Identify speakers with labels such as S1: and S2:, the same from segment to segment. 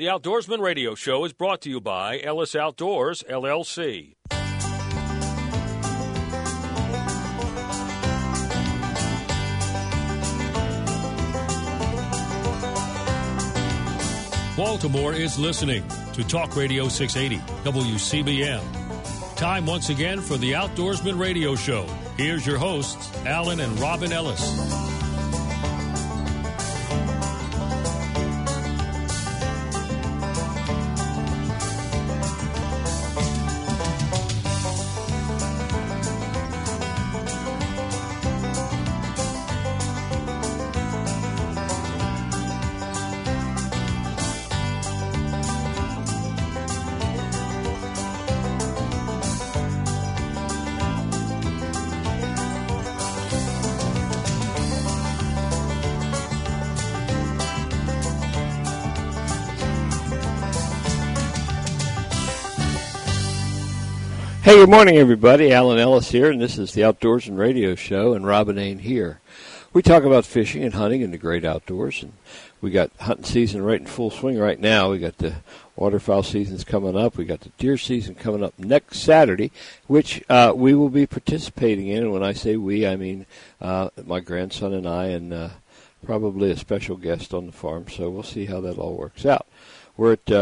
S1: The Outdoorsman Radio Show is brought to you by Ellis Outdoors, LLC. Baltimore is listening to Talk Radio 680, WCBM. Time once again for the Outdoorsman Radio Show. Here's your hosts, Alan and Robin Ellis.
S2: Hey, good morning, everybody. Alan Ellis here, and this is the Outdoorsman Radio Show, and Robin ain't here. We talk about fishing and hunting in the great outdoors, and we got hunting season right in full swing right now. We got the waterfowl seasons coming up. We got the deer season coming up next Saturday, which we will be participating in. And when I say we, I mean my grandson and I, and probably a special guest on the farm. So we'll see how that all works out. We're at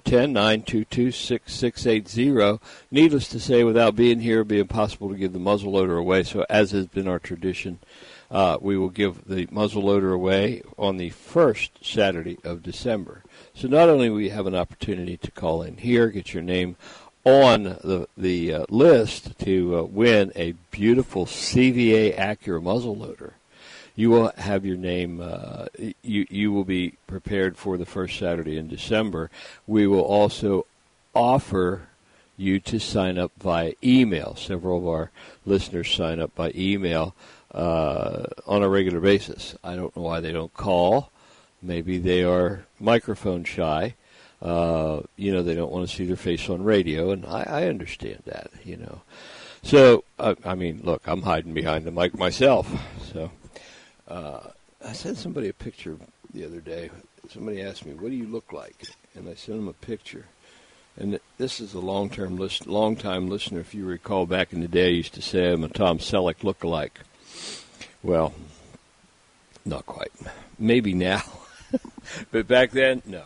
S2: 410-922-6680. Needless to say, without being here, it would be impossible to give the muzzleloader away. So as has been our tradition, we will give the muzzleloader away on the first Saturday of December. So not only will you have an opportunity to call in here, get your name on the list to win a beautiful CVA Acura muzzleloader, you will have your name, you will be prepared for the first Saturday in December. We will also offer you to sign up via email. Several of our listeners sign up by email on a regular basis. I don't know why they don't call. Maybe they are microphone shy. They don't want to see their face on radio, and I understand that, So, look, I'm hiding behind the mic myself, so... I sent somebody a picture the other day. Somebody asked me, what do you look like? And I sent them a picture. And this is a long-time listener. If you recall, back in the day, I used to say I'm a Tom Selleck lookalike. Well, not quite. Maybe now. But back then, no.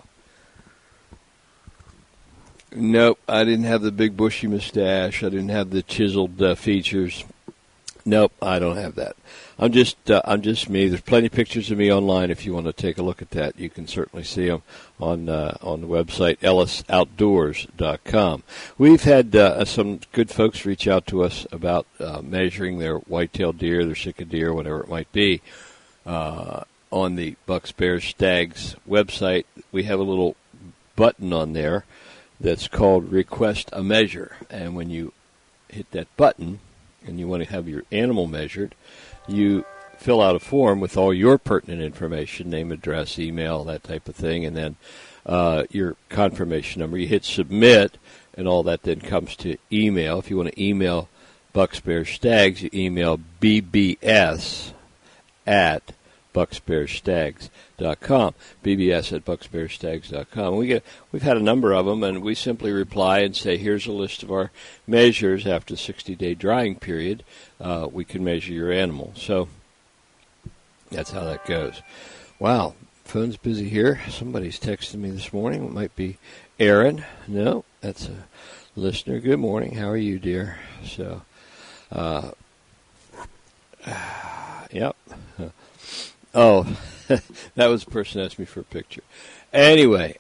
S2: Nope, I didn't have the big bushy mustache. I didn't have the chiseled features. Nope, I don't have that. I'm just me. There's plenty of pictures of me online. If you want to take a look at that, you can certainly see them on the website ellisoutdoors.com. We've had some good folks reach out to us about measuring their white-tailed deer, their Sitka deer, whatever it might be, on the Bucks, Bears, Stags website. We have a little button on there that's called Request a Measure, and when you hit that button and you want to have your animal measured, you fill out a form with all your pertinent information, name, address, email, that type of thing, and then your confirmation number. You hit submit, and all that then comes to email. If you want to email Bucks, Bears, Stags, you email bbs@bucksbearstags.com, bbs@bucksbearstags.com. We've had a number of them, and we simply reply and say, here's a list of our measures. After the 60-day drying period, we can measure your animal. So that's how that goes. Wow, phone's busy here. Somebody's texting me this morning. It might be Aaron. No, that's a listener. Good morning. How are you, dear? So, yep. Oh, that was the person who asked me for a picture. Anyway,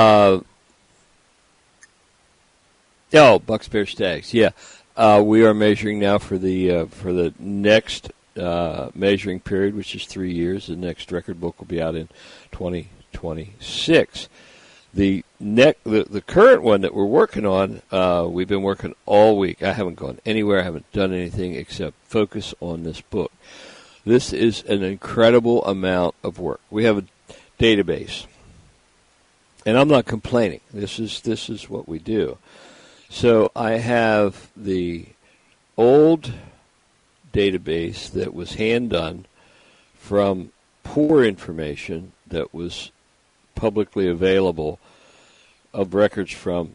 S2: Bucks, Bears, Stags. Yeah, we are measuring now for the next measuring period, which is 3 years. The next record book will be out in 2026. The current one that we're working on, we've been working all week. I haven't gone anywhere. I haven't done anything except focus on this book. This is an incredible amount of work. We have a database, and I'm not complaining. This is what we do. So I have the old database that was hand done from poor information that was publicly available of records from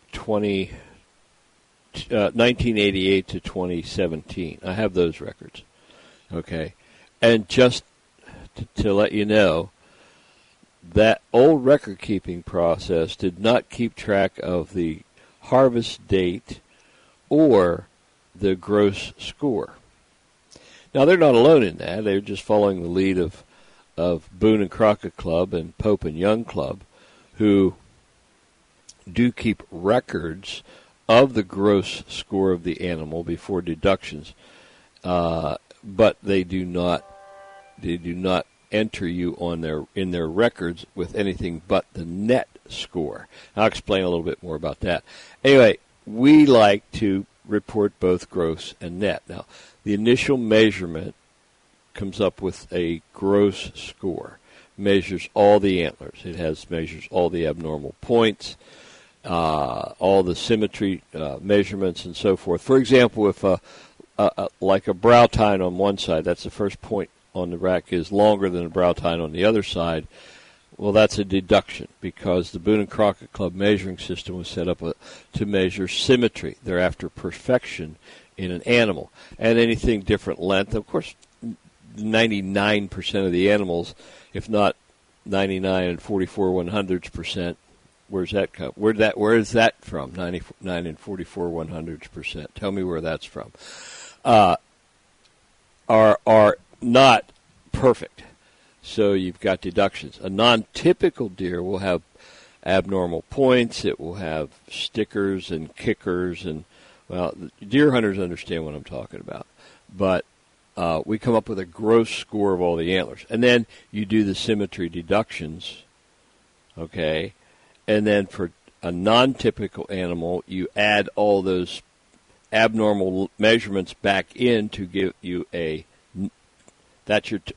S2: 1988 to 2017. I have those records. Okay. And just to let you know, that old record-keeping process did not keep track of the harvest date or the gross score. Now, they're not alone in that. They're just following the lead of Boone and Crockett Club and Pope and Young Club, who do keep records of the gross score of the animal before deductions, but they do not enter you in their records with anything but the net score. I'll explain a little bit more about that. Anyway, we like to report both gross and net. Now, the initial measurement comes up with a gross score, measures all the antlers. It measures all the abnormal points, all the symmetry measurements, and so forth. For example, if like a brow tine on one side, that's the first point on the rack, is longer than a brow tine on the other side, well, that's a deduction, because the Boone and Crockett Club measuring system was set up to measure symmetry. They're after perfection in an animal. And anything different length, of course, 99% of the animals, if not 99 and 44/100%, where's that come? Where is that from? 99 and 44/100%. Tell me where that's from. Are not perfect. So you've got deductions. A non-typical deer will have abnormal points. It will have stickers and kickers, and well, deer hunters understand what I'm talking about. But we come up with a gross score of all the antlers, and then you do the symmetry deductions. Okay, and then for a non-typical animal, you add all those abnormal measurements back in to give you a. That's your.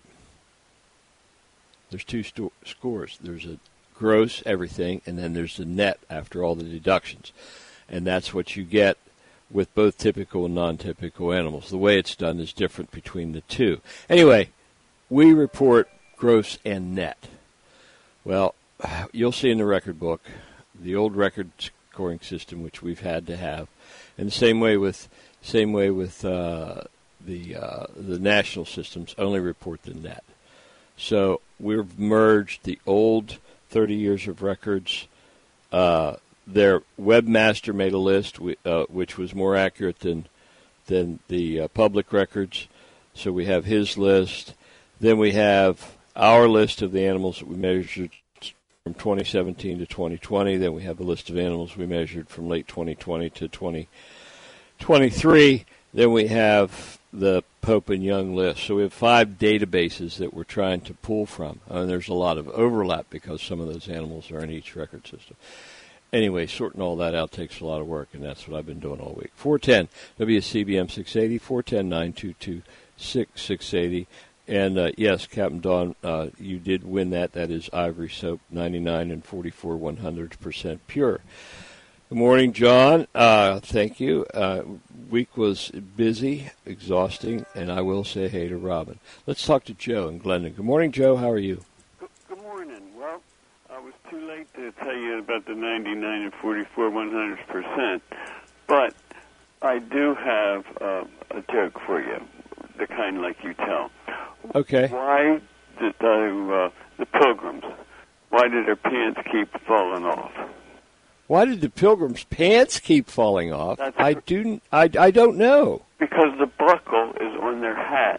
S2: There's two scores. There's a gross everything, and then there's the net after all the deductions. And that's what you get with both typical and non-typical animals. The way it's done is different between the two. Anyway, we report gross and net. Well, you'll see in the record book the old record scoring system, which we've had to have, and the same way with the national systems only report the net. So we've merged the old 30 years of records. Their webmaster made a list which was more accurate than the public records. So we have his list. Then we have our list of the animals that we measured from 2017 to 2020. Then we have a list of animals we measured from late 2020 to 2023. Then we have the Pope and Young list. So we have 5 databases that we're trying to pull from. And there's a lot of overlap because some of those animals are in each record system. Anyway, sorting all that out takes a lot of work, and that's what I've been doing all week. 410 WCBM 680, 410-922-6680. And, yes, Captain Don, you did win that. That is Ivory Soap, 99 and 44/100% pure. Good morning, John. Thank you. Week was busy, exhausting, and I will say hey to Robin. Let's talk to Joe in Glendon. Good morning, Joe. How are you?
S3: Good morning. Well, I was too late to tell you about the 99 and 44/100%, but I do have a joke for you, the kind like you tell.
S2: Okay.
S3: Why did the Pilgrims, why did their pants keep falling off?
S2: Why did the Pilgrims' pants keep falling off? I don't know.
S3: Because the buckle is on their hat.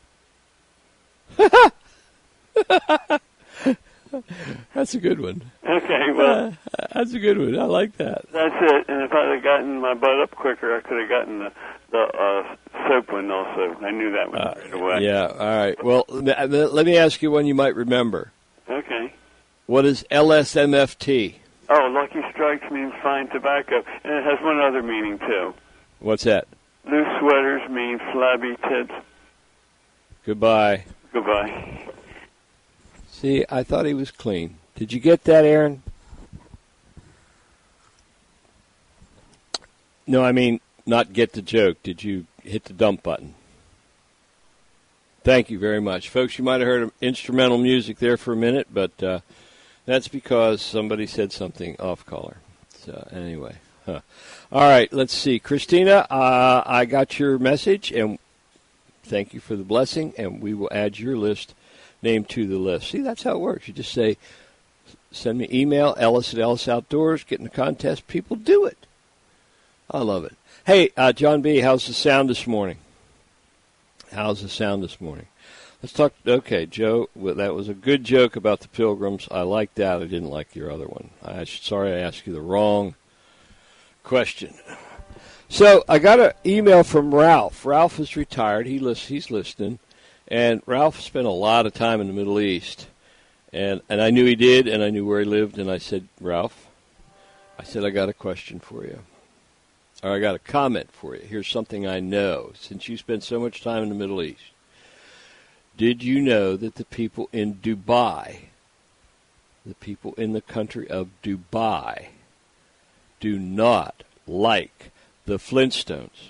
S2: That's a good one.
S3: Okay, well.
S2: That's a good one. I like that.
S3: That's it. And if I'd have gotten my butt up quicker, I could have gotten the soap one also. I knew that one right away.
S2: Yeah, all right. Well, let me ask you one you might remember.
S3: Okay.
S2: What is LSMFT?
S3: Oh, Lucky Strikes means fine tobacco. And it has one other meaning, too.
S2: What's that?
S3: Loose sweaters mean flabby tits.
S2: Goodbye.
S3: Goodbye.
S2: See, I thought he was clean. Did you get that, Aaron? No, I mean, not get the joke. Did you hit the dump button? Thank you very much. Folks, you might have heard instrumental music there for a minute, but That's because somebody said something off color. So anyway, all right. Let's see, Christina. I got your message, and thank you for the blessing. And we will add your name to the list. See, that's how it works. You just say, send me email, Ellis at Ellis Outdoors. Get in the contest. People do it. I love it. Hey, John B., how's the sound this morning? Let's talk. Okay, Joe, that was a good joke about the Pilgrims. I like that. I didn't like your other one. Sorry I asked you the wrong question. So I got an email from Ralph. Ralph is retired. He's listening. And Ralph spent a lot of time in the Middle East. And I knew he did, and I knew where he lived. And I said, Ralph, I got a question for you. Or I got a comment for you. Here's something I know. Since you spent so much time in the Middle East, did you know that the people in Dubai, the people in the country of Dubai, do not like the Flintstones?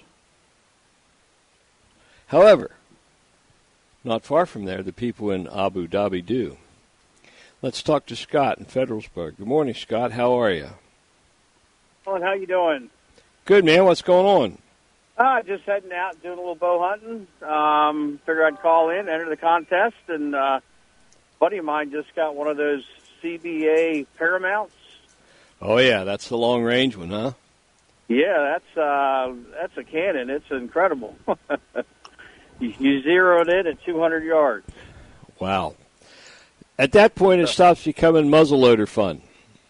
S2: However, not far from there, the people in Abu Dhabi do. Let's talk to Scott in Federalsburg. Good morning, Scott. How are you?
S4: How you doing?
S2: Good, man. What's going on?
S4: Just heading out, doing a little bow hunting. Figured I'd call in, enter the contest, and a buddy of mine just got one of those CBA Paramounts.
S2: Oh, yeah. That's the long-range one, huh?
S4: Yeah, that's a cannon. It's incredible. You zeroed it at 200 yards.
S2: Wow. At that point, it stops becoming muzzleloader fun.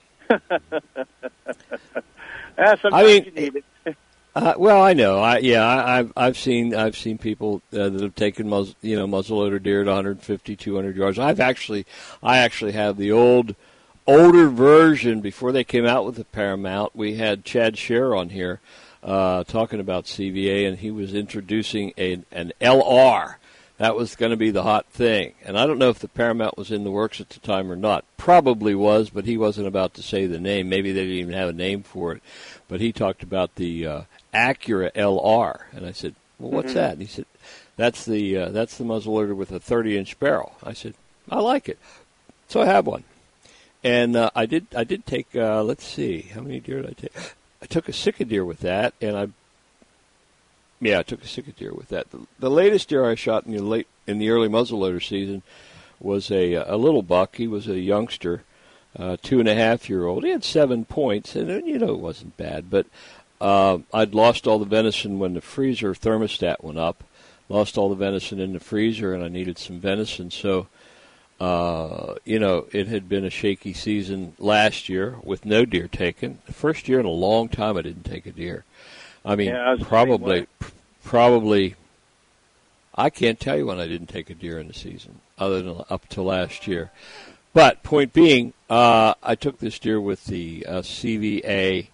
S4: Sometimes you need it.
S2: Well, I know. I've seen people that have taken muzzleloader deer at 150, 200 yards. I actually have the older version before they came out with the Paramount. We had Chad Scher on here talking about CVA, and he was introducing an LR. That was going to be the hot thing. And I don't know if the Paramount was in the works at the time or not. Probably was, but he wasn't about to say the name. Maybe they didn't even have a name for it. But he talked about the Acura LR. And I said, well, what's that? And he said, that's the muzzleloader with a 30-inch barrel. I said, I like it. So I have one. And I did take, let's see, how many deer did I take? I took a Sitka deer with that, and I took a Sitka deer with that. The latest deer I shot in the early muzzleloader season was a little buck. He was a youngster, 2.5-year-old. He had 7 points, and it wasn't bad. But I'd lost all the venison when the freezer thermostat went up. Lost all the venison in the freezer, and I needed some venison. So, it had been a shaky season last year with no deer taken. The first year in a long time I didn't take a deer. I mean, probably, I can't tell you when I didn't take a deer in the season, other than up to last year. But point being, I took this deer with the CVA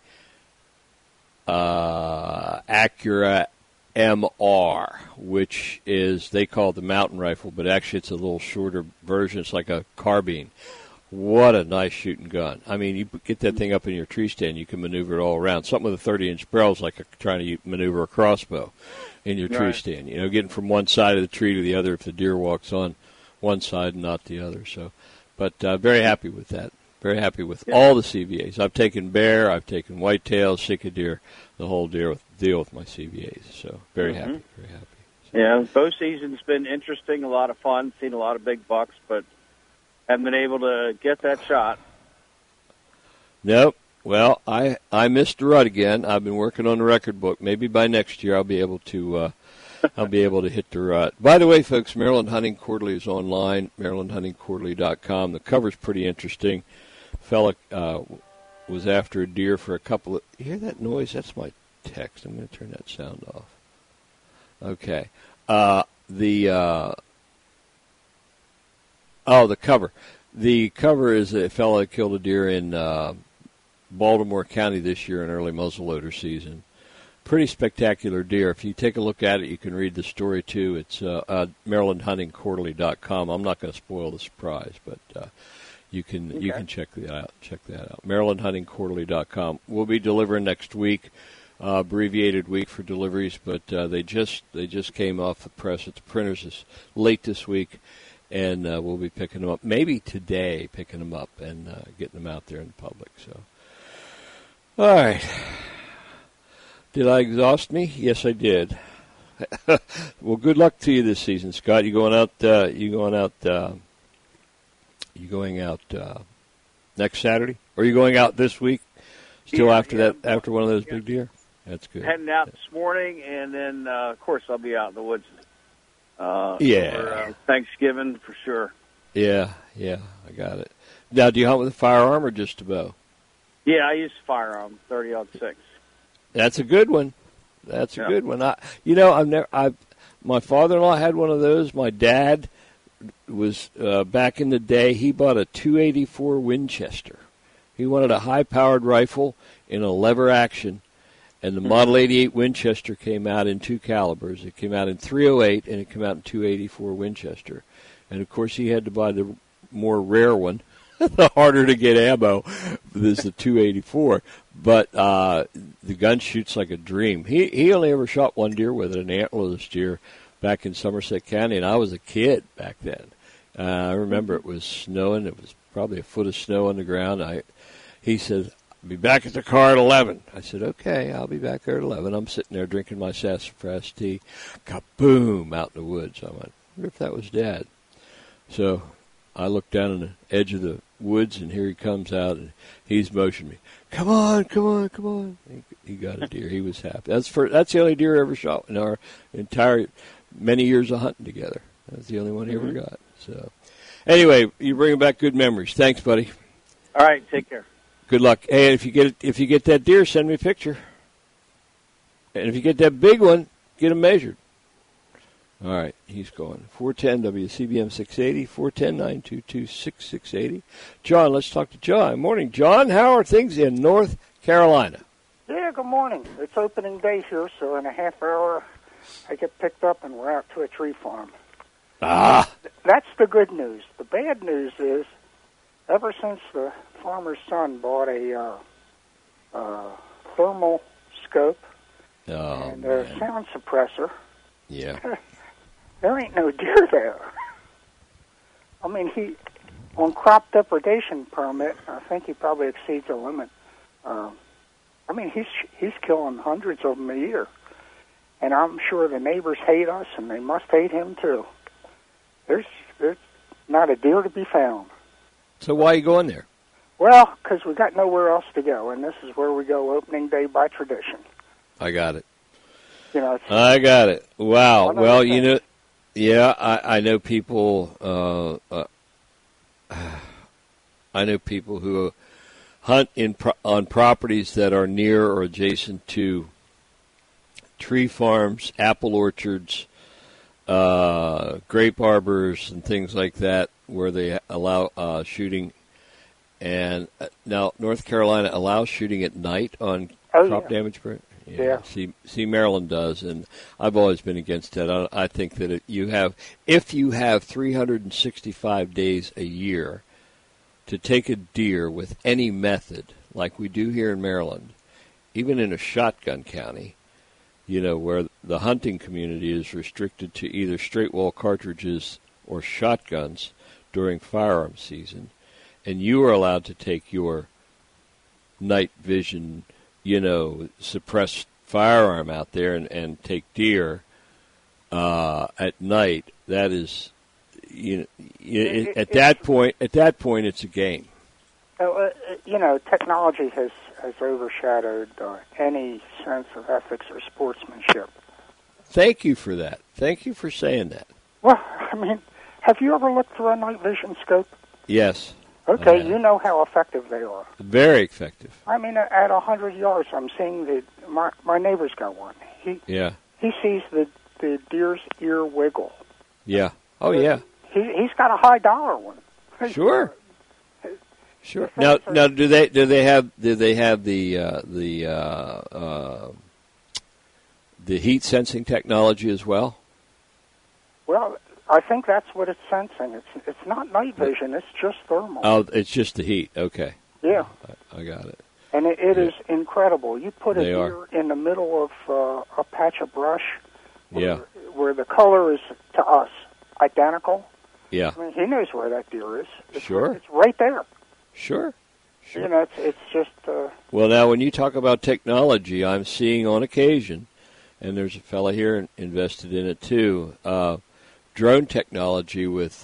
S2: Acura MR, which is, they call it the mountain rifle, but actually it's a little shorter version. It's like a carbine. What a nice shooting gun. I mean, you get that thing up in your tree stand, you can maneuver it all around. Something with a 30-inch barrel is like trying to maneuver a crossbow in your tree stand. Getting from one side of the tree to the other if the deer walks on one side and not the other. So, but very happy with that. Very happy with all the CVAs. I've taken bear, I've taken whitetail, Sitka deer, the whole deal with my CVAs. So very happy, very happy. So.
S4: Yeah, bow season's been interesting, a lot of fun, seen a lot of big bucks, but haven't been able to get that shot.
S2: Nope. Well, I missed the rut again. I've been working on the record book. Maybe by next year I'll be able to hit the rut. By the way, folks, Maryland Hunting Quarterly is online, MarylandHuntingQuarterly.com. The cover's pretty interesting. Fella was after a deer for a couple of... You hear that noise? That's my text. I'm going to turn that sound off. Okay. The cover. The cover is a fellow that killed a deer in Baltimore County this year in early muzzleloader season. Pretty spectacular deer. If you take a look at it, you can read the story too. It's MarylandHuntingQuarterly.com. I'm not going to spoil the surprise, but you can check that out. MarylandHuntingQuarterly.com. We'll be delivering next week. Abbreviated week for deliveries, but they just came off the press at the printers late this week. and we'll be picking them up maybe today, picking them up and getting them out there in the public. So, all right. Did I exhaust me? Yes, I did. Well, good luck to you this season, Scott. You going out next Saturday? Or are you going out this week? Still after one of those big deer? That's good.
S4: Heading out this morning, and then, of course, I'll be out in the woods for Thanksgiving for sure.
S2: Yeah, I got it. Now, do you hunt with a firearm or just a bow?
S4: Yeah, I use a firearm, 30-06.
S2: That's a good one. That's a good one. My father-in-law had one of those. My dad was back in the day. He bought a .284 Winchester. He wanted a high-powered rifle in a lever action, and the Model 88 Winchester came out in two calibers. It came out in .308 and it came out in .284 Winchester. And of course, he had to buy the more rare one, the harder to get ammo. This is the .284. But the gun shoots like a dream. He only ever shot one deer with it, an antlerless deer, back in Somerset County, and I was a kid back then. I remember it was snowing. It was probably a foot of snow on the ground. He said, "I'll be back at the car at 11." I said, "Okay, I'll be back there at 11." I'm sitting there drinking my sassafras tea. Kaboom! Out in the woods. I went, I wonder if that was Dad. So I looked down on the edge of the woods, and here he comes out, and he's motioning me. Come on. He got a deer. He was happy. That's the only deer I ever shot in our entire many years of hunting together. That's the only one he ever got. So, anyway, you're bringing back good memories. Thanks, buddy.
S4: All right, take care.
S2: Good luck. Hey, and if you get that deer, send me a picture. And if you get that big one, get him measured. All right, he's going. 410 WCBM 680, 410-922-6680. John, let's talk to John. Morning, John. How are things in North Carolina?
S5: Yeah, good morning. It's opening day here, so in a half hour I get picked up and we're out to a tree farm. That's the good news. The bad news is, ever since the farmer's son bought a thermal scope and a sound suppressor, there ain't no deer there. I mean, on crop depredation permit, I think he probably exceeds the limit. He's killing hundreds of them a year. And I'm sure the neighbors hate us, and they must hate him, too. There's not a deer to be found.
S2: So why are you going there?
S5: Well, because we got nowhere else to go, and this is where we go opening day by tradition.
S2: I got it.
S5: I
S2: got it. Wow. Well, I know people. I know people who hunt on properties that are near or adjacent to tree farms, apple orchards, grape arbors, and things like that, where they allow shooting. And now North Carolina allows shooting at night on crop damage.
S5: Yeah.
S2: See, Maryland does, and I've always been against that. I think that if you have 365 days a year to take a deer with any method, like we do here in Maryland, even in a shotgun county, where the hunting community is restricted to either straight wall cartridges or shotguns during firearm season, and you are allowed to take your night vision, suppressed firearm out there and take deer at night. That is, at that point, it's a game.
S5: Technology has overshadowed any sense of ethics or sportsmanship.
S2: Thank you for that. Thank you for saying that.
S5: Well, have you ever looked through a night vision scope?
S2: Yes.
S5: Okay, you know how effective they are.
S2: Very effective.
S5: At 100 yards, I'm seeing that my neighbor's got one. He sees the deer's ear wiggle.
S2: Yeah. Oh, yeah.
S5: He's got a high dollar one.
S2: Sure. Now, do they have the heat sensing technology as well?
S5: Well, I think that's what it's sensing. It's not night vision. It's just thermal.
S2: Oh, it's just the heat. Okay.
S5: Yeah.
S2: I got it.
S5: And it is incredible. You put a deer in the middle of a patch of brush where the color is, to us, identical.
S2: Yeah.
S5: I mean, he knows where that deer is.
S2: Sure.
S5: It's right there.
S2: Sure.
S5: You know, it's just...
S2: Well, now, when you talk about technology, I'm seeing on occasion, and there's a fellow here invested in it too, drone technology with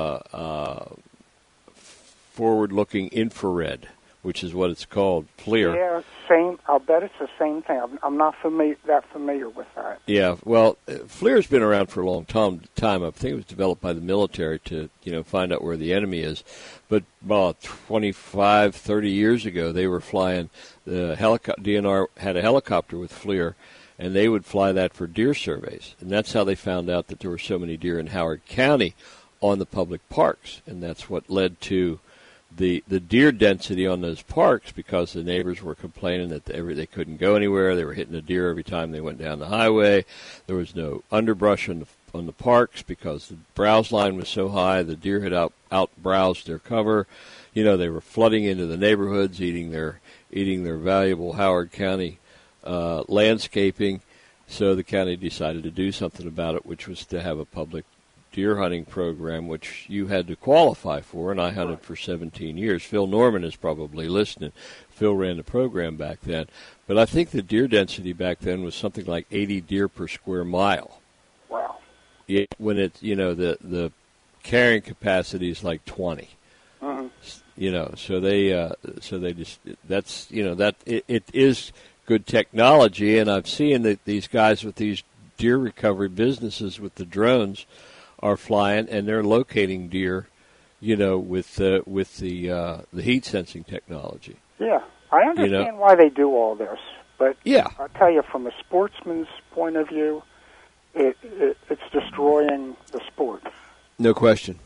S2: forward-looking infrared, which is what it's called, FLIR.
S5: Yeah, same. I'll bet it's the same thing. I'm not that familiar with that.
S2: Yeah, well, FLIR's been around for a long time. I think it was developed by the military to, find out where the enemy is. But about 25, 30 years ago, they were flying the DNR had a helicopter with FLIR, and they would fly that for deer surveys. And that's how they found out that there were so many deer in Howard County on the public parks. And that's what led to the deer density on those parks, because the neighbors were complaining that they couldn't go anywhere. They were hitting a deer every time they went down the highway. There was no underbrush on the parks because the browse line was so high. The deer had out-browsed their cover. They were flooding into the neighborhoods, eating their valuable Howard County landscaping. So the county decided to do something about it, which was to have a public deer hunting program, which you had to qualify for, and I hunted for 17 years. Phil Norman is probably listening. Phil ran the program back then. But I think the deer density back then was something like 80 deer per square mile.
S5: Wow.
S2: Yeah, when it's, the carrying capacity is like 20.
S5: Uh-huh.
S2: So they just, that's, it is good technology, and I've seen that these guys with these deer recovery businesses with the drones are flying, and they're locating deer, with the heat sensing technology.
S5: Yeah, I understand why they do all this, but
S2: yeah,
S5: I'll tell you, from a sportsman's point of view, it's destroying the sport.
S2: No question.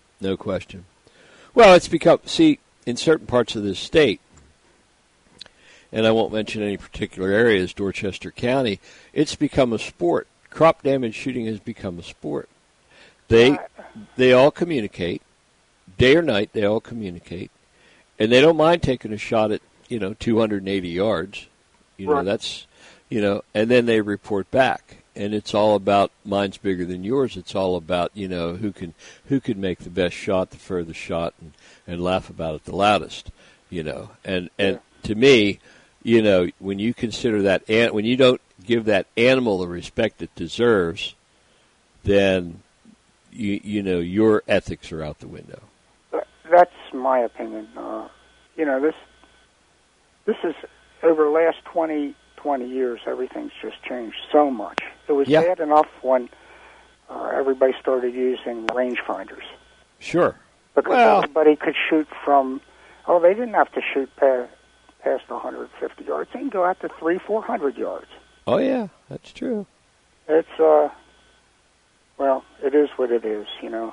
S2: Well, it's become, in certain parts of this state, and I won't mention any particular areas, Dorchester County, it's become a sport. Crop damage shooting has become a sport. They all communicate, day or night. They all communicate, and they don't mind taking a shot at 280 yards.
S5: Right.
S2: That's and then they report back, and it's all about mine's bigger than yours. It's all about who can make the best shot, the furthest shot, and laugh about it the loudest. And to me, when you consider that, when you don't give that animal the respect it deserves, then your ethics are out the window.
S5: That's my opinion. This is over the last 20 years, everything's just changed so much. It was bad enough when everybody started using rangefinders.
S2: Sure.
S5: Because everybody could shoot from, they didn't have to shoot past 150 yards. They can go out to 300-400 yards.
S2: Oh, yeah, that's true.
S5: It's, it is what it is,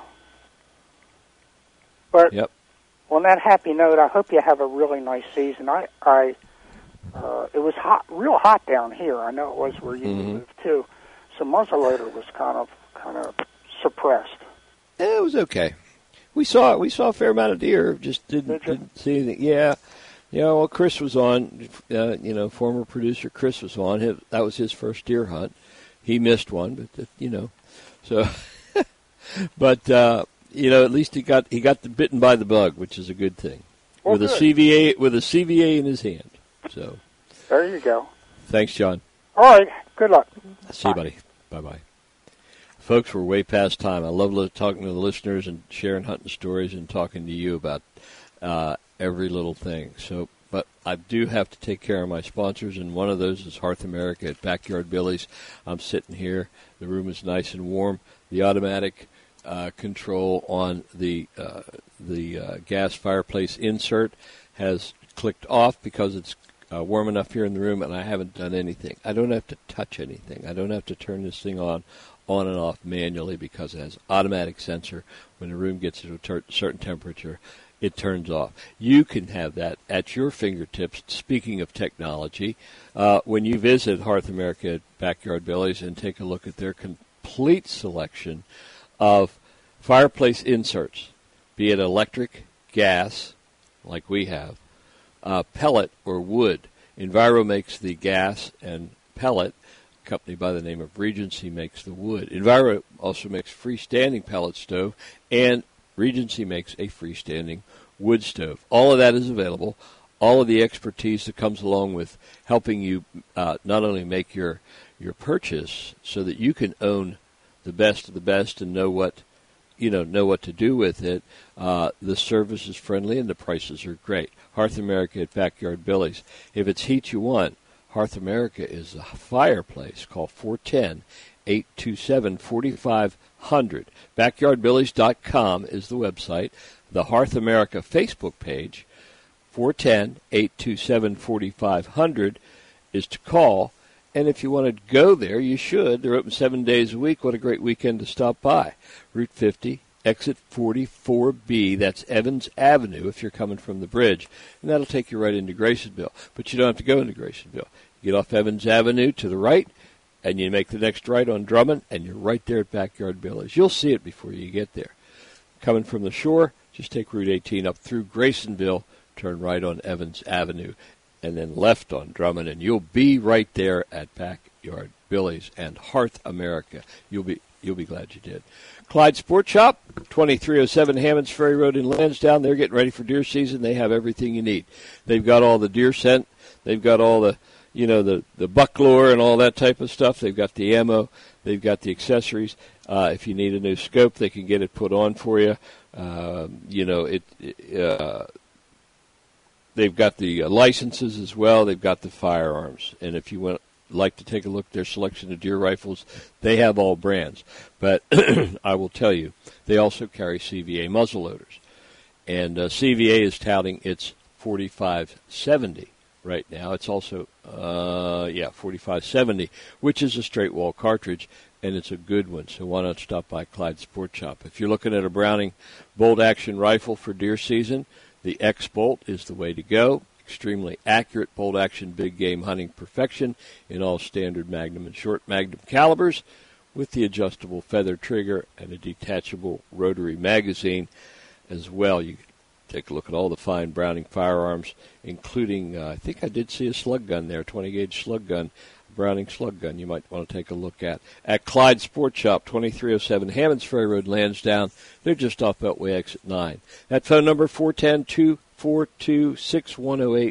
S5: But on that happy note, I hope you have a really nice season. It was real hot down here. I know it was where you live too. So muzzleloader was kind of suppressed.
S2: It was okay. We saw a fair amount of deer. Just didn't see anything. Yeah. Well, Chris was on. Former producer Chris was on. That was his first deer hunt. He missed one, but so. But at least he got bitten by the bug, which is a good thing.
S5: Well,
S2: with a CVA in his hand. So
S5: there you go.
S2: Thanks, John.
S5: All right. Good luck.
S2: See you, buddy. Bye-bye. Folks, we're way past time. I love talking to the listeners and sharing hunting stories and talking to you about every little thing. So, but I do have to take care of my sponsors, and one of those is Hearth America at Backyard Billy's. I'm sitting here. The room is nice and warm. The automatic control on the gas fireplace insert has clicked off because it's warm enough here in the room, and I haven't done anything. I don't have to touch anything. I don't have to turn this thing on and off manually because it has automatic sensor. When the room gets to a certain temperature, it turns off. You can have that at your fingertips. Speaking of technology, when you visit Hearth America at Backyard Billy's and take a look at their complete selection of fireplace inserts, be it electric, gas, like we have, pellet or wood. Enviro makes the gas and pellet. company by the name of Regency makes the wood. Enviro also makes freestanding pellet stove, and Regency makes a freestanding wood stove. All of that is available. All of the expertise that comes along with helping you not only make your purchase so that you can own the best of the best and know what to do with it. The service is friendly and the prices are great. Hearth America at Backyard Billy's. If it's heat you want, Hearth America is a fireplace. Call 410-827-4500. BackyardBillies.com is the website. The Hearth America Facebook page, 410-827-4500, is to call. And if you want to go there, you should. They're open 7 days a week. What a great weekend to stop by. Route 50, exit 44B. That's Evans Avenue if you're coming from the bridge. And that'll take you right into Graysonville. But you don't have to go into Graysonville. You get off Evans Avenue to the right, and you make the next right on Drummond, and you're right there at Backyard Billy's. You'll see it before you get there. Coming from the shore, just take Route 18 up through Graysonville, turn right on Evans Avenue, and then left on Drummond, and you'll be right there at Backyard Billy's and Hearth America. You'll be glad you did. Clyde Sport Shop, 2307 Hammonds Ferry Road in Lansdowne. They're getting ready for deer season. They have everything you need. They've got all the deer scent. They've got all the buck lure and all that type of stuff. They've got the ammo. They've got the accessories. If you need a new scope, they can get it put on for you. They've got the licenses as well. They've got the firearms. And if you like to take a look at their selection of deer rifles, they have all brands. But I will tell you, they also carry CVA muzzleloaders. And CVA is touting its 4570 right now. It's also, 4570, which is a straight wall cartridge, and it's a good one. So why not stop by Clyde Sport Shop? If you're looking at a Browning bolt-action rifle for deer season, the X-Bolt is the way to go. Extremely accurate bolt-action big game hunting perfection in all standard Magnum and short Magnum calibers with the adjustable feather trigger and a detachable rotary magazine as well. You can take a look at all the fine Browning firearms, including, I think I did see a slug gun there, 20-gauge slug gun, Browning slug gun you might want to take a look at Clyde Sport Shop, 2307 Hammonds Ferry Road, Lansdowne. They're just off Beltway exit 9. That phone number, 410-242-6108,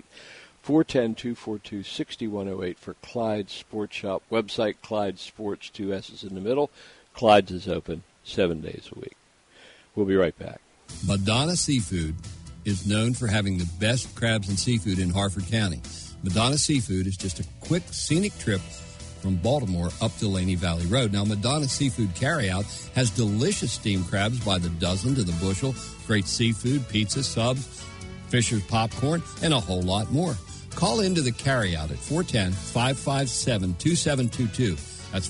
S2: 410-242-6108 for Clyde Sport Shop. Website, Clyde Sports, 2 S's in the middle. Clyde's is open 7 days a week. We'll be right back.
S6: Madonna Seafood is known for having the best crabs and seafood in Harford County. Madonna Seafood is just a quick, scenic trip from Baltimore up to Laney Valley Road. Now, Madonna Seafood Carryout has delicious steamed crabs by the dozen to the bushel, great seafood, pizza, subs, Fisher's popcorn, and a whole lot more. Call into the Carryout at 410-557-2722. That's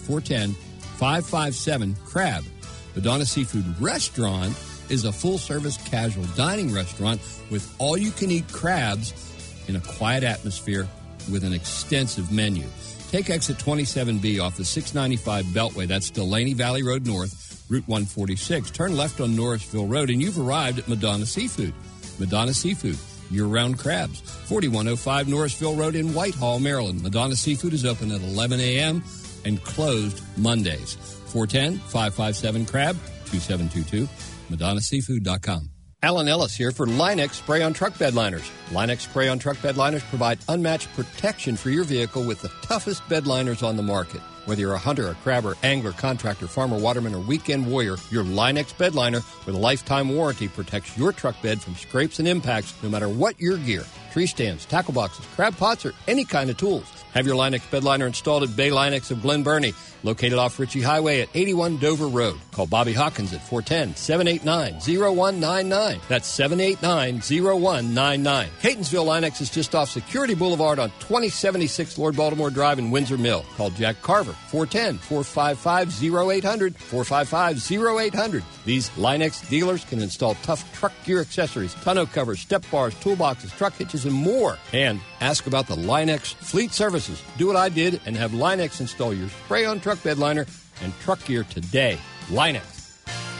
S6: 410-557-CRAB. Madonna Seafood Restaurant is a full-service casual dining restaurant with all-you-can-eat crabs in a quiet atmosphere with an extensive menu. Take exit 27B off the 695 Beltway. That's Delaney Valley Road North, Route 146. Turn left on Norrisville Road, and you've arrived at Madonna Seafood. Madonna Seafood, year-round crabs. 4105 Norrisville Road in Whitehall, Maryland. Madonna Seafood is open at 11 a.m. and closed Mondays. 410-557-CRAB, 2722, MadonnaSeafood.com. Alan Ellis here for Line-X Spray-On Truck Bed Liners. Line-X Spray-On Truck Bed Liners provide unmatched protection for your vehicle with the toughest bed liners on the market. Whether you're a hunter, a crabber, angler, contractor, farmer, waterman, or weekend warrior, your Line-X bed liner with a lifetime warranty protects your truck bed from scrapes and impacts no matter what your gear. Tree stands, tackle boxes, crab pots, or any kind of tools. Have your Line-X bed liner installed at Bay Line-X of Glen Burnie, located off Ritchie Highway at 81 Dover Road. Call Bobby Hawkins at 410-789-0199. That's 789-0199. Catonsville Line-X is just off Security Boulevard on 2076 Lord Baltimore Drive in Windsor Mill. Call Jack Carver, 410-455-0800, 455-0800. These Line-X dealers can install tough truck gear accessories, tonneau covers, step bars, toolboxes, truck hitches, and more. And ask about the Line-X fleet services. Do what I did and have Line-X install your spray-on truck bed liner and truck gear today. Line-X.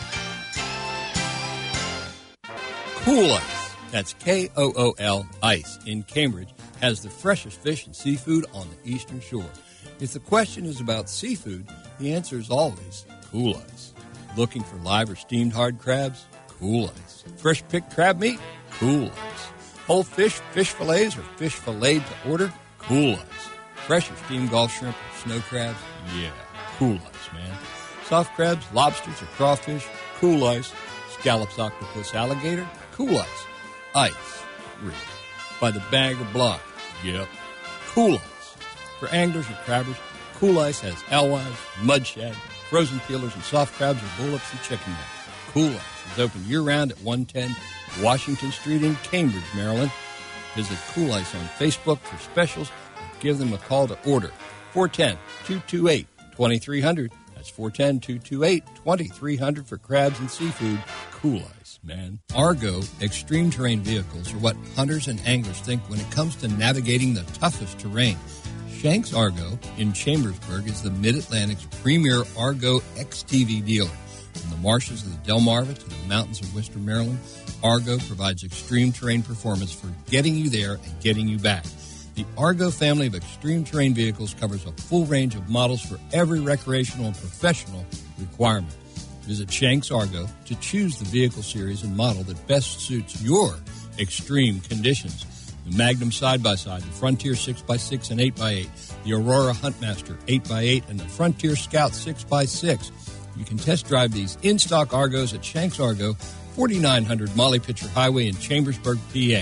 S6: Cool Ice, that's Kool Ice, in Cambridge, has the freshest fish and seafood on the Eastern Shore. If the question is about seafood, the answer is always Cool Ice. Looking for live or steamed hard crabs? Cool Ice. Fresh picked crab meat? Cool Ice. Whole fish, fish fillets, or fish filleted to order? Cool Ice. Fresh or steamed Gulf shrimp or snow crabs? Yeah, Cool Ice, man. Soft crabs, lobsters, or crawfish? Cool Ice. Scallops, octopus, alligator? Cool Ice. Ice. Really. By the bag or block? Yep. Cool Ice. For anglers or crabbers, Cool Ice has alewives, mud shad, frozen peelers, and soft crabs or bullocks and chicken necks. Cool Ice is open year-round at 110 Washington Street in Cambridge, Maryland. Visit Cool Ice on Facebook for specials or give them a call to order. 410-228-2300. That's 410-228-2300 for crabs and seafood. Cool Ice, man. Argo extreme terrain vehicles are what hunters and anglers think when it comes to navigating the toughest terrain. Shanks Argo in Chambersburg is the Mid-Atlantic's premier Argo XTV dealer. From the marshes of the Delmarva to the mountains of Worcester, Maryland, Argo provides extreme terrain performance for getting you there and getting you back. The Argo family of extreme terrain vehicles covers a full range of models for every recreational and professional requirement. Visit Shanks Argo to choose the vehicle series and model that best suits your extreme conditions. The Magnum Side-by-Side, the Frontier 6x6 and 8x8, the Aurora Huntmaster 8x8, and the Frontier Scout 6x6. You can test drive these in-stock Argos at Shanks Argo, 4900 Molly Pitcher Highway in Chambersburg, PA.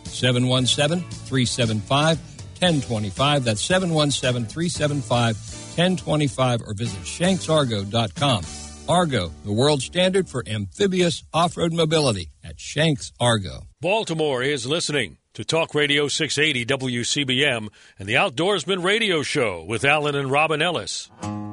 S6: 717-375-1025. That's 717-375-1025, or visit shanksargo.com. Argo, the world standard for amphibious off-road mobility at Shanks Argo.
S1: Baltimore is listening to Talk Radio 680 WCBM and the Outdoorsman Radio Show with Alan and Robin Ellis.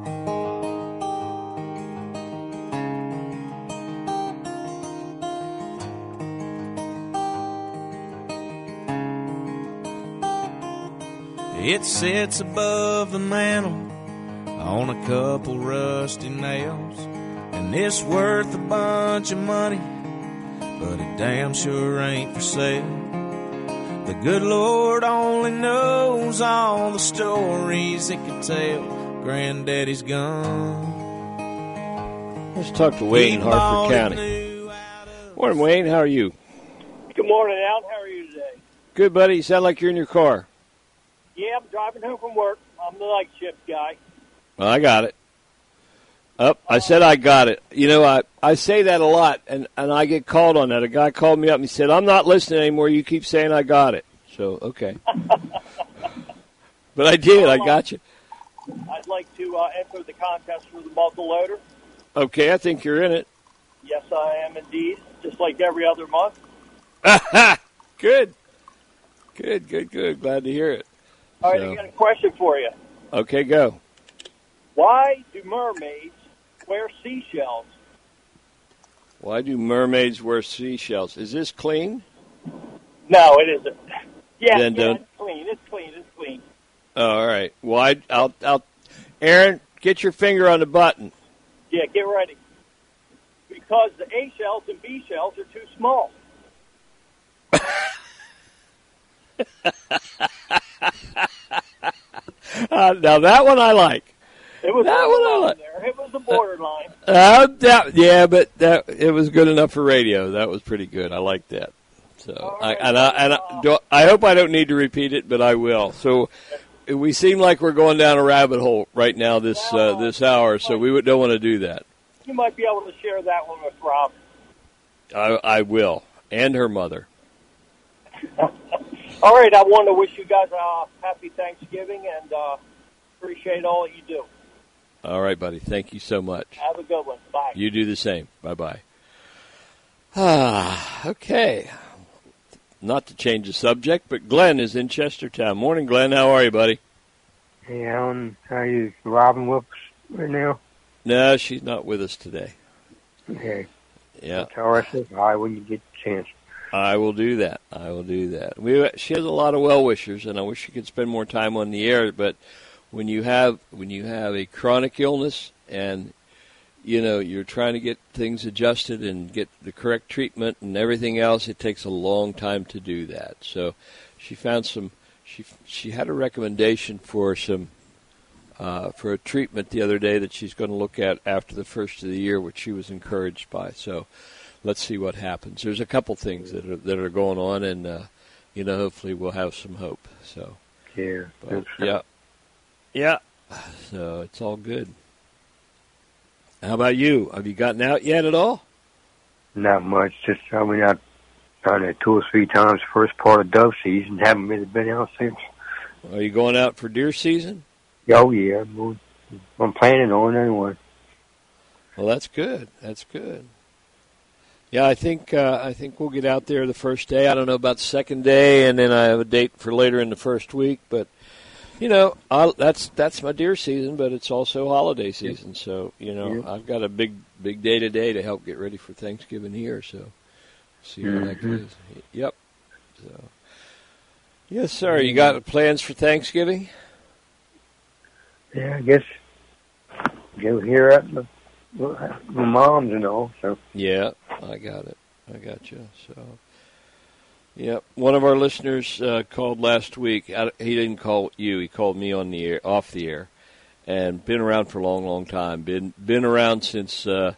S7: It sits above the mantel on a couple rusty nails, and it's worth a bunch of money, but it damn sure ain't for sale. The good Lord only knows all the stories it could tell. Granddaddy's gone.
S2: Let's talk to Wayne in Harford County. Morning, Wayne. How are you?
S8: Good morning, Al. How are you today?
S2: Good, buddy. You sound like you're in your car.
S8: Yeah, I'm driving home from work. I'm the night shift guy.
S2: Well, I got it. I said I got it. You know, I say that a lot, and I get called on that. A guy called me up and he said, I'm not listening anymore. You keep saying I got it. So, okay. But I did. I got you.
S8: I'd like to enter the contest for the muzzle loader.
S2: Okay, I think you're in it.
S8: Yes, I am indeed, just like every other month.
S2: Good. Good. Glad to hear it.
S8: All right, I got a question for you.
S2: Okay, go.
S8: Why do mermaids wear seashells?
S2: Why do mermaids wear seashells? Is this clean?
S8: No, it isn't. Yeah,
S2: then
S8: it's clean. It's clean.
S2: Oh, all right. Well, I'll. Aaron, get your finger on the button.
S8: Yeah, get ready. Because the A shells and B shells are too small.
S2: Now that one I like.
S8: It was
S2: that one I like.
S8: There. It was a borderline.
S2: But it was good enough for radio. That was pretty good. I like that. So right. I hope I don't need to repeat it, but I will. So we seem like we're going down a rabbit hole right now this hour. So we don't want to do that.
S8: You might be able to share that one with Rob.
S2: I will, and her mother.
S8: All right, I want to wish you guys a happy Thanksgiving and appreciate all you do.
S2: All right, buddy. Thank you so much.
S8: Have a good one. Bye.
S2: You do the same. Bye-bye. Okay. Not to change the subject, but Glenn is in Chestertown. Morning, Glenn. How are you, buddy?
S9: Hey, Alan. How are you? Robin with us right now?
S2: No, she's not with us today.
S9: Okay.
S2: Yeah.
S9: Tell her I said hi when you get the chance.
S2: I will do that. She has a lot of well-wishers, and I wish she could spend more time on the air. But when you have a chronic illness, and you're trying to get things adjusted and get the correct treatment and everything else, it takes a long time to do that. So she found she had a recommendation for some for a treatment the other day that she's going to look at after the first of the year, which she was encouraged by. So let's see what happens. There's a couple things that are going on, and hopefully we'll have some hope. So yeah. So it's all good. How about you? Have you gotten out yet at all?
S9: Not much. Just I went out there 2 or 3 times first part of dove season. Haven't really been out since.
S2: Are you going out for deer season?
S9: Oh yeah, I'm planning on it anyway.
S2: Well, that's good. That's good. Yeah, I think we'll get out there the first day. I don't know about the second day, and then I have a date for later in the first week. But that's my deer season, but it's also holiday season. So I've got a big day today to help get ready for Thanksgiving here. So see how that goes. Yep. So yes, sir. You got plans for Thanksgiving?
S9: Yeah, I guess go here at my mom's and all. So
S2: yeah, I got it. I got you. So. Yeah, one of our listeners called last week. He didn't call you; he called me on the air, off the air, and been around for a long, long time. Been around since the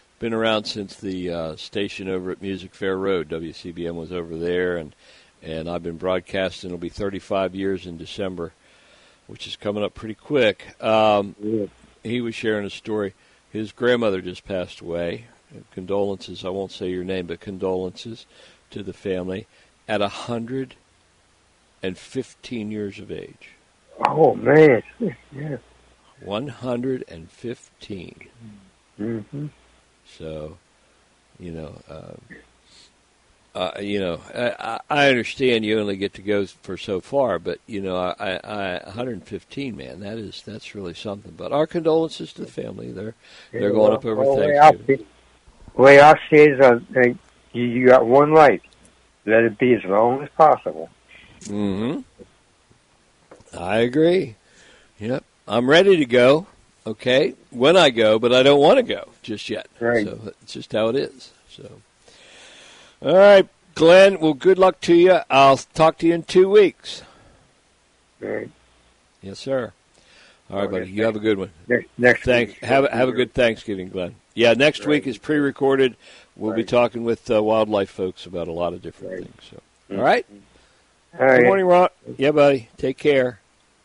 S2: station over at Music Fair Road. WCBM was over there, and I've been broadcasting. It'll be 35 years in December, which is coming up pretty quick. He was sharing a story. His grandmother just passed away. Condolences. I won't say your name, but condolences to the family. At 115 years of age.
S9: Oh, man. Yeah.
S2: 115.
S9: Mm-hmm.
S2: So, I understand you only get to go for so far, but, 115, man, that's really something. But our condolences to the family. They're going up over Thanksgiving.
S9: The way I see it is you got one life. Let it be as long as possible.
S2: Mm-hmm. I agree. Yep. I'm ready to go, okay, when I go, but I don't want to go just yet.
S9: Right.
S2: So it's just how it is. So, all right, Glenn, well, good luck to you. I'll talk to you in 2 weeks.
S9: Right.
S2: Yes, sir. All right, buddy. You have a good one.
S9: Next week.
S2: Have a good Thanksgiving, Glenn. Yeah, next week is pre-recorded. We'll be talking with wildlife folks about a lot of different things. So, all right? Good morning, Ron. Yeah, buddy. Take care.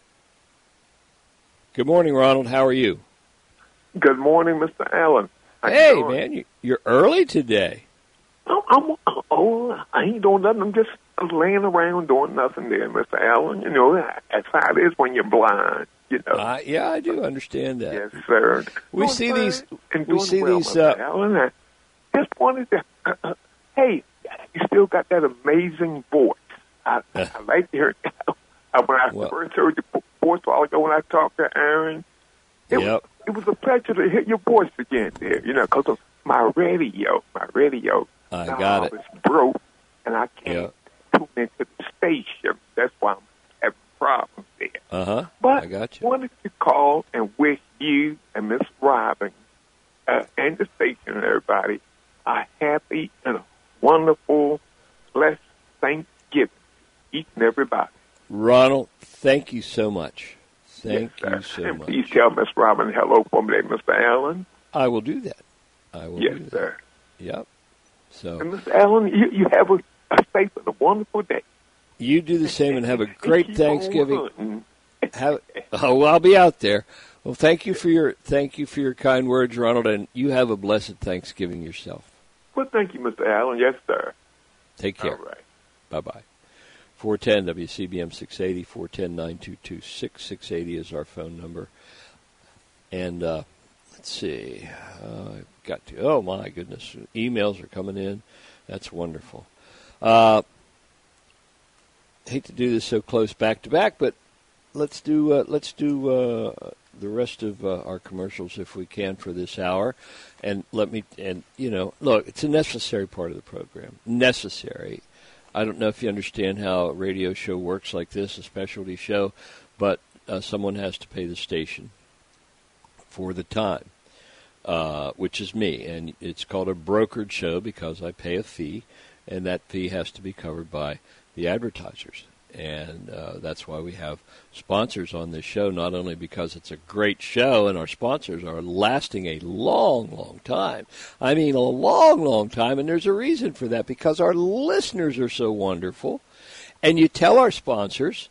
S2: Good morning, Ronald. How are you?
S10: Good morning, Mr. Allen.
S2: Hey, man, you're early today.
S10: I ain't doing nothing. I'm just laying around doing nothing there, Mr. Allen. That's how it is when you're blind.
S2: Yeah, I do understand that.
S10: Yes, sir.
S2: We see these.
S10: Mr. Allen, I just wanted to. Hey, you still got that amazing voice. I like to hear it. When I first heard your voice a while ago when I talked to Aaron, it was a pleasure to hear your voice again there. Because of my radio.
S2: I got it.
S10: It's broke, and I can't tune into the station. That's why I'm having problems there. But
S2: I got you.
S10: Wanted to call and wish you and Miss Robin and the station and everybody a happy and a wonderful, blessed Thanksgiving. Each and everybody.
S2: Ronald, thank you so much. Thank you so
S10: and
S2: much.
S10: Please tell Miss Robin hello for me, Mr. Allen.
S2: I will do that.
S10: Yes, sir.
S2: Yep. So.
S10: And Mr. Allen, you have a safe and a wonderful day.
S2: You do the same and have a great Thanksgiving. I'll be out there. Well, thank you for your kind words, Ronald, and you have a blessed Thanksgiving yourself.
S10: Well, thank you, Mr. Allen. Yes, sir.
S2: Take care.
S10: All right.
S2: Bye-bye. 410 WCBM 680, 410-922-6680 is our phone number. And let's see. Oh, my goodness. Emails are coming in. That's wonderful. Hate to do this so close back to back, but let's do the rest of our commercials if we can for this hour. And look, it's a necessary part of the program. Necessary. I don't know if you understand how a radio show works like this, a specialty show, but someone has to pay the station for the time, which is me. And it's called a brokered show because I pay a fee, and that fee has to be covered by the advertisers. And that's why we have sponsors on this show, not only because it's a great show and our sponsors are lasting a long, long time. I mean, a long, long time, and there's a reason for that, because our listeners are so wonderful. And you tell our sponsors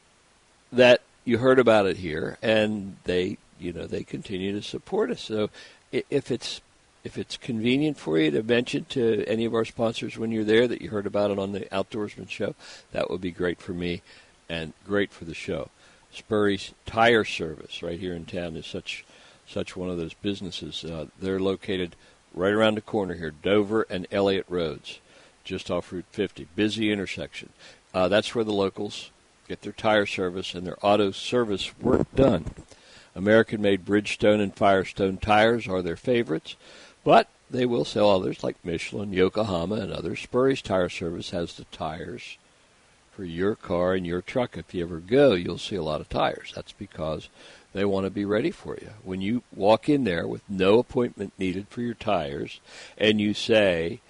S2: that you heard about it here, and they continue to support us. So if it's convenient for you to mention to any of our sponsors when you're there that you heard about it on the Outdoorsman Show, that would be great for me and great for the show. Spurry's Tire Service right here in town is such one of those businesses. They're located right around the corner here, Dover and Elliott Roads, just off Route 50. Busy intersection. That's where the locals get their tire service and their auto service work done. American-made Bridgestone and Firestone tires are their favorites, but they will sell others like Michelin, Yokohama, and others. Spurry's Tire Service has the tires for your car and your truck. If you ever go, you'll see a lot of tires. That's because they want to be ready for you. When you walk in there with no appointment needed for your tires and you say,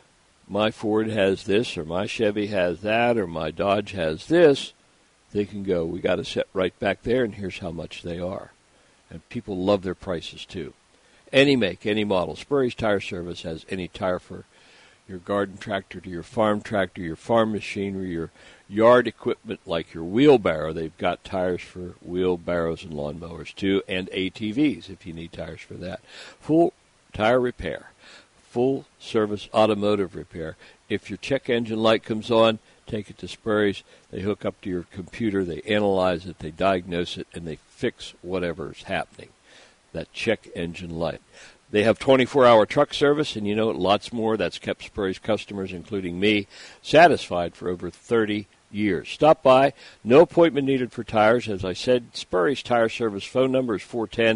S2: my Ford has this, or my Chevy has that, or my Dodge has this, they can go, we got to sit right back there, and here's how much they are. And people love their prices, too. Any make, any model. Spurry's Tire Service has any tire for your garden tractor, to your farm tractor, your farm machinery, your yard equipment like your wheelbarrow. They've got tires for wheelbarrows and lawnmowers, too, and ATVs if you need tires for that. Full tire repair. Full service automotive repair. If your check engine light comes on, take it to Spurry's. They hook up to your computer, they analyze it, they diagnose it, and they fix whatever is happening. That check engine light. They have 24-hour truck service, and you know lots more. That's kept Spurry's customers, including me, satisfied for over 30 years. Stop by. No appointment needed for tires. As I said, Spurry's Tire Service phone number is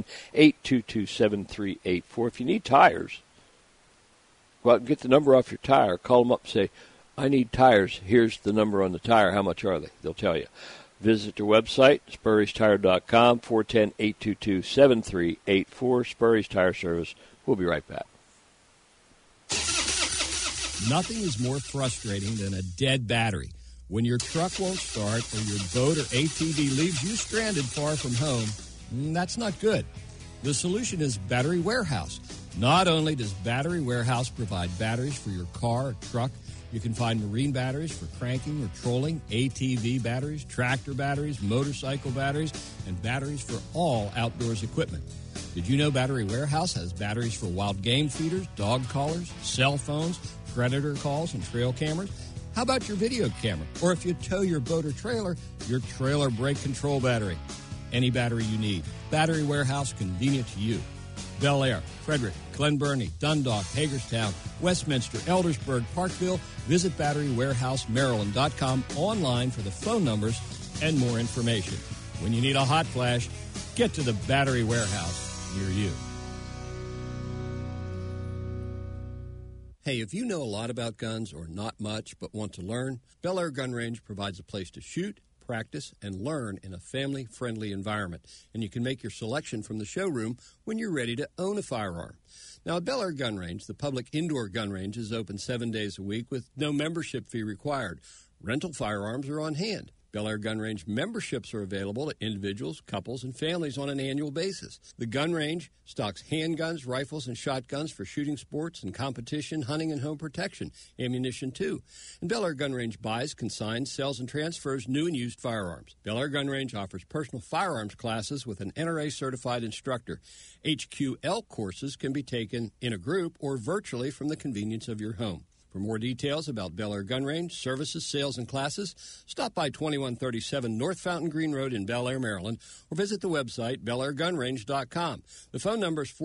S2: 410-822-7384. If you need tires, go out and get the number off your tire. Call them up and say, I need tires. Here's the number on the tire. How much are they? They'll tell you. Visit their website, Spurry'sTire.com, 410-822-7384. Spurry's Tire Service. We'll be right back.
S6: Nothing is more frustrating than a dead battery. When your truck won't start or your boat or ATV leaves you stranded far from home, that's not good. The solution is Battery Warehouse. Not only does Battery Warehouse provide batteries for your car or truck, you can find marine batteries for cranking or trolling, ATV batteries, tractor batteries, motorcycle batteries, and batteries for all outdoors equipment. Did you know Battery Warehouse has batteries for wild game feeders, dog collars, cell phones, predator calls, and trail cameras? How about your video camera? Or if you tow your boat or trailer, your trailer brake control battery. Any battery you need. Battery Warehouse, convenient to you. Bel Air, Frederick, Glen Burnie, Dundalk, Hagerstown, Westminster, Eldersburg, Parkville. Visit BatteryWarehouseMaryland.com online for the phone numbers and more information. When you need a hot flash, get to the Battery Warehouse near you. Hey, if you know a lot about guns or not much but want to learn, Bel Air Gun Range provides a place to shoot, practice, and learn in a family-friendly environment. And you can make your selection from the showroom when you're ready to own a firearm. Now, at Bel Air Gun Range, the public indoor gun range is open 7 days a week with no membership fee required. Rental firearms are on hand. Bel Air Gun Range memberships are available to individuals, couples, and families on an annual basis. The gun range stocks handguns, rifles, and shotguns for shooting sports and competition, hunting, and home protection. Ammunition, too. And Bel Air Gun Range buys, consigns, sells, and transfers new and used firearms. Bel Air Gun Range offers personal firearms classes with an NRA-certified instructor. HQL courses can be taken in a group or virtually from the convenience of your home. For more details about Bel Air Gun Range, services, sales, and classes, stop by 2137 North Fountain Green Road in Bel Air, Maryland, or visit the website, BelAirGunRange.com. The phone number is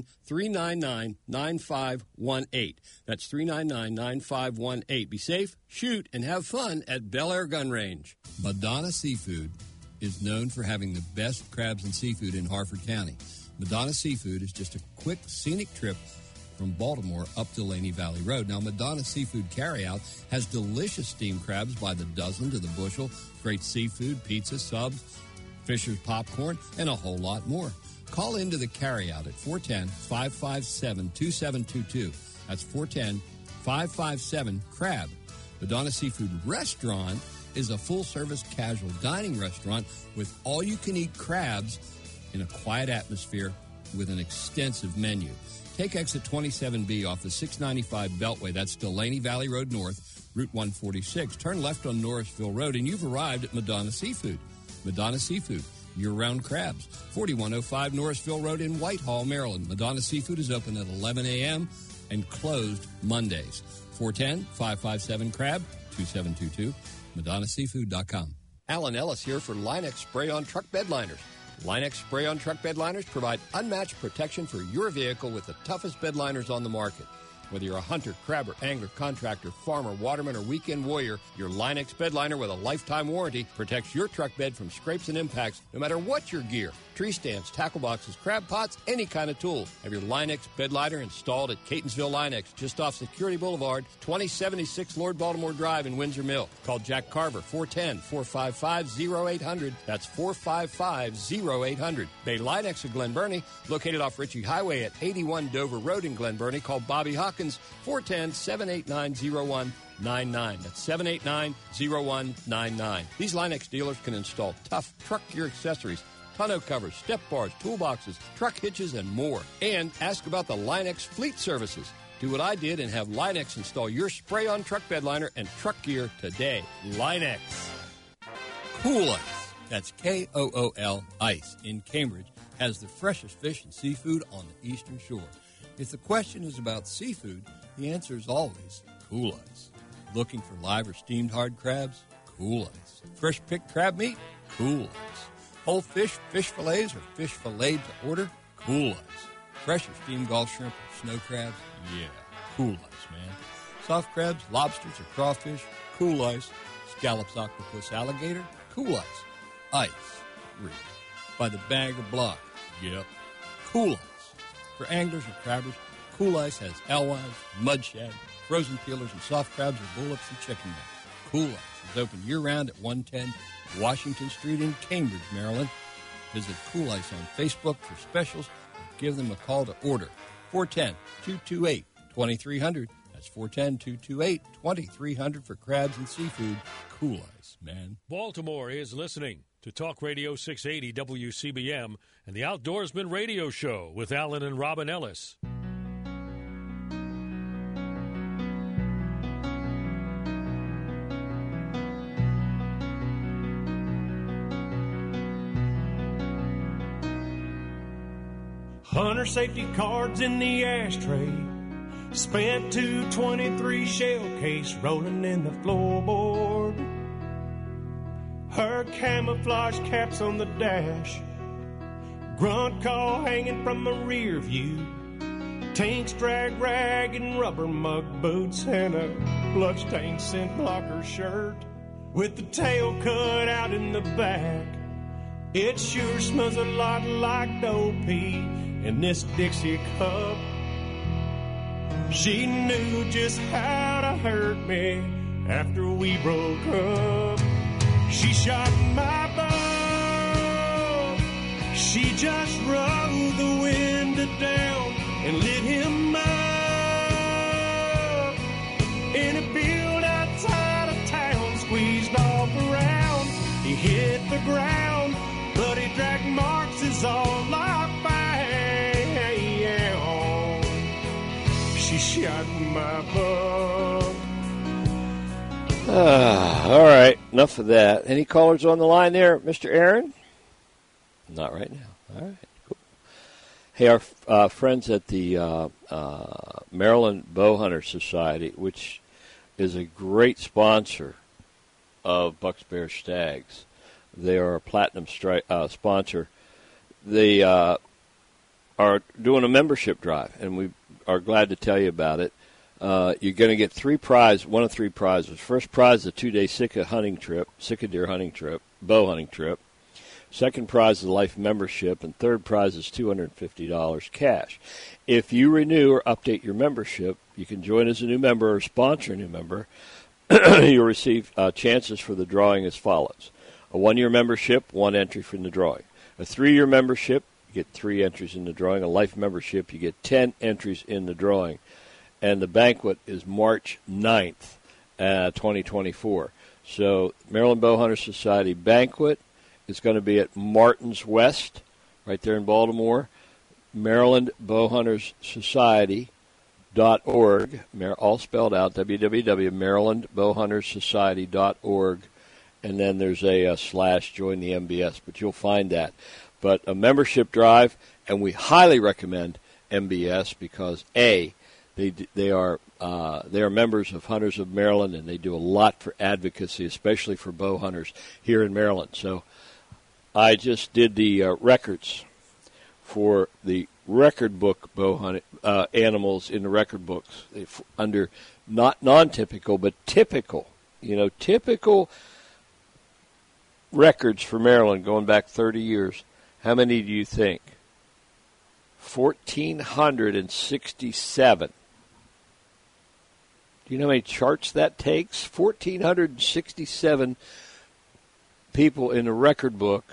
S6: 410-399-9518. That's 399-9518. Be safe, shoot, and have fun at Bel Air Gun Range. Madonna Seafood is known for having the best crabs and seafood in Harford County. Madonna Seafood is just a quick, scenic trip from Baltimore up to Laney Valley Road. Now, Madonna Seafood Carryout has delicious steamed crabs by the dozen to the bushel, great seafood, pizza, subs, Fisher's popcorn, and a whole lot more. Call into the Carryout at 410-557-2722. That's 410-557-CRAB. Madonna Seafood Restaurant is a full-service casual dining restaurant with all-you-can-eat crabs in a quiet atmosphere with an extensive menu. Take exit 27B off the 695 Beltway. That's Delaney Valley Road North, Route 146. Turn left on Norrisville Road, and you've arrived at Madonna Seafood. Madonna Seafood, year-round crabs. 4105 Norrisville Road in Whitehall, Maryland. Madonna Seafood is open at 11 a.m. and closed Mondays. 410-557-CRAB, 2722, MadonnaSeafood.com. Alan Ellis here for Line-X Spray-On Truck Bed Liners. Line-X Spray-On Truck Bed Liners provide unmatched protection for your vehicle with the toughest bed liners on the market. Whether you're a hunter, crabber, angler, contractor, farmer, waterman, or weekend warrior, your Line-X bed liner with a lifetime warranty protects your truck bed from scrapes and impacts no matter what your gear. Tree stands, tackle boxes, crab pots, any kind of tool. Have your Line-X bed liner installed at Catonsville Line-X, just off Security Boulevard, 2076 Lord Baltimore Drive in Windsor Mill. Call Jack Carver, 410-455-0800. That's 455-0800. Bay Line-X of Glen Burnie, located off Ritchie Highway at 81 Dover Road in Glen Burnie. Call Bobby Hawkins, 410-789-0199. That's 789-0199. These Line-X dealers can install tough truck gear accessories, tonneau covers, step bars, toolboxes, truck hitches, and more. And ask about the Line-X fleet services. Do what I did and have Line-X install your spray-on truck bed liner and truck gear today. Line-X. Cool Ice, that's Kool Ice, in Cambridge, has the freshest fish and seafood on the Eastern Shore. If the question is about seafood, the answer is always Cool Ice. Looking for live or steamed hard crabs? Cool Ice. Fresh picked crab meat? Cool Ice. Whole fish, fish fillets, or fish filleted to order? Cool Ice. Fresh or steamed Gulf shrimp or snow crabs? Yeah, Cool Ice, man. Soft crabs, lobsters, or crawfish? Cool Ice. Scallops, octopus, alligator? Cool Ice. Ice. Real. By the bag or block? Yep. Cool Ice. For anglers or crabbers, Cool Ice has alewives, mud shad, frozen peelers, and soft crabs or bullets and chicken necks. Cool Ice is open year-round at 110 Washington Street in Cambridge, Maryland. Visit Cool Ice on Facebook for specials or give them a call to order. 410-228-2300. That's 410-228-2300 for crabs and seafood. Cool Ice, man.
S1: Baltimore is listening to Talk Radio 680 WCBM and the Outdoorsman Radio Show with Alan and Robin Ellis.
S11: Hunter safety cards in the ashtray. Spent 223 shell case rolling in the floorboard. Her camouflage caps on the dash. Grunt call hanging from the rear view. Tank's drag rag and rubber mug boots and a bloodstained scent blocker shirt with the tail cut out in the back. It sure smells a lot like dope in this Dixie cup. She knew just how to hurt me after we broke up. She shot my bow. She just rode the window down and lit him up in a field outside of town, squeezed off around. He hit the ground, but he dragged marks is all I found. She shot my buck.
S2: All right, enough of that. Any callers on the line there, Mr. Aaron? Not right now. All right, cool. Hey, our friends at the Maryland Bowhunter Society, which is a great sponsor of Bucks, Bears, Stags. They are a platinum sponsor. They are doing a membership drive, and we are glad to tell you about it. You're going to get one of three prizes. First prize is a 2-day Sitka deer hunting trip, bow hunting trip. Second prize is a life membership, and third prize is $250 cash. If you renew or update your membership, you can join as a new member or sponsor a new member. You'll receive chances for the drawing as follows. A 1-year membership, 1 entry from the drawing. A 3-year membership, you get 3 entries in the drawing. A life membership, you get 10 entries in the drawing. And the banquet is March 9th, 2024. So Maryland Bowhunter Society Banquet is going to be at Martin's West, right there in Baltimore. Maryland Bowhunters Society.org, all spelled out, www.marylandbowhuntersociety.org, and then there's a / join the MBS, but you'll find that. But a membership drive, and we highly recommend MBS because, A, they are members of Hunters of Maryland, and they do a lot for advocacy, especially for bow hunters here in Maryland. So I just did the records for the record book bow hunting animals in the record books under not non-typical but typical, typical records for Maryland going back 30 years. How many do you think? 1,467. Do you know how many charts that takes? 1,467 people in the record book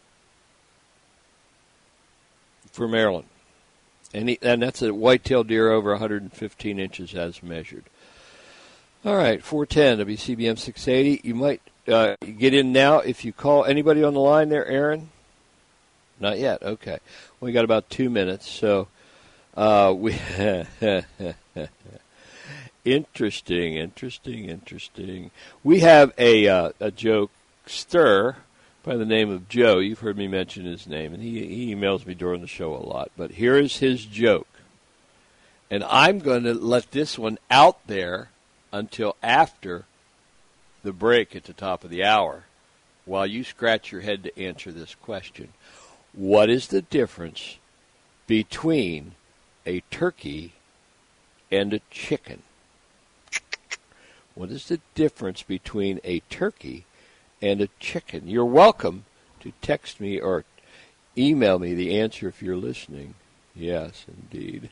S2: for Maryland. And that's a white-tailed deer over 115 inches as measured. All right, 410 WCBM 680. You might get in now if you call. Anybody on the line there, Aaron? Not yet. Okay. We got about 2 minutes. So we interesting. We have a jokester by the name of Joe. You've heard me mention his name, and he emails me during the show a lot. But here is his joke. And I'm going to let this one out there until after the break at the top of the hour while you scratch your head to answer this question. What is the difference between a turkey and a chicken? What is the difference between a turkey and a chicken? You're welcome to text me or email me the answer if you're listening. Yes, indeed.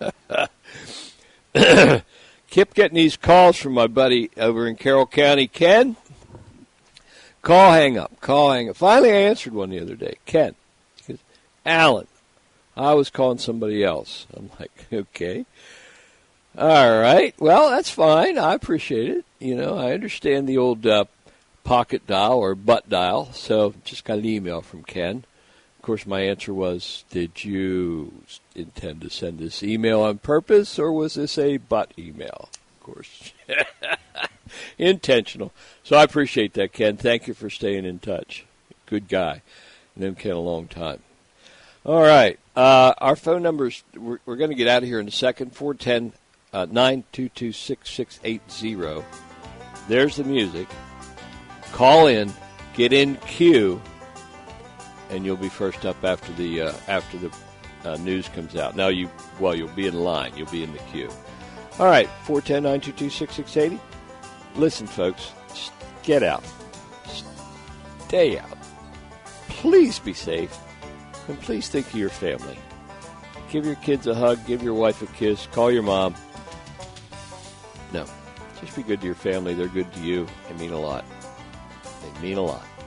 S2: Keep getting these calls from my buddy over in Carroll County. Ken? Call, hang up. Finally, I answered one the other day. Ken. Alan, I was calling somebody else. I'm like, okay. All right. Well, that's fine. I appreciate it. I understand the old pocket dial or butt dial. So just got an email from Ken. Of course, my answer was, did you intend to send this email on purpose, or was this a butt email? Of course. Intentional. So I appreciate that, Ken. Thank you for staying in touch. Good guy. Known Ken a long time. All right. Our phone numbers, we're going to get out of here in a second. 410-922-6680. There's the music. Call in, get in queue, and you'll be first up after the news comes out. Now, you'll be in line. You'll be in the queue. All right, 410-922-6680. Listen, folks, get out. Stay out. Please be safe. And please think of your family. Give your kids a hug. Give your wife a kiss. Call your mom. No. Just be good to your family. They're good to you. They mean a lot. They mean a lot.